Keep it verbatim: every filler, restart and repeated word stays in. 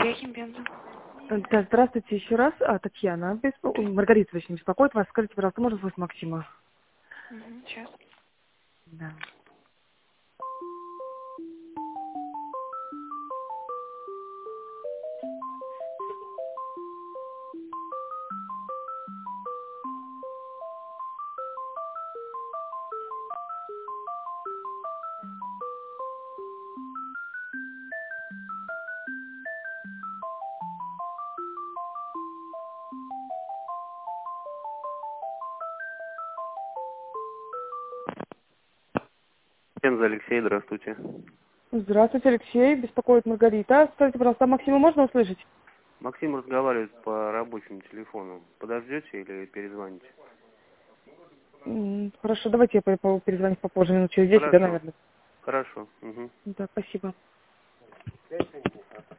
Химбенза. Да, здравствуйте еще раз. А, Татьяна, беспо... Маргарита, точнее, беспокоит вас. Скажите, пожалуйста, можно слышать Максима? Угу, сейчас. Да. Пенза Алексей, здравствуйте. Здравствуйте, Алексей, беспокоит Маргарита. Скажите, пожалуйста, а Максима можно услышать? Максим разговаривает по рабочему телефону. Подождете или перезвоните? М, Хорошо, давайте я по- по- перезвоню попозже, минут через десять, да, Хорошо. наверное. Хорошо. Угу. Да, спасибо.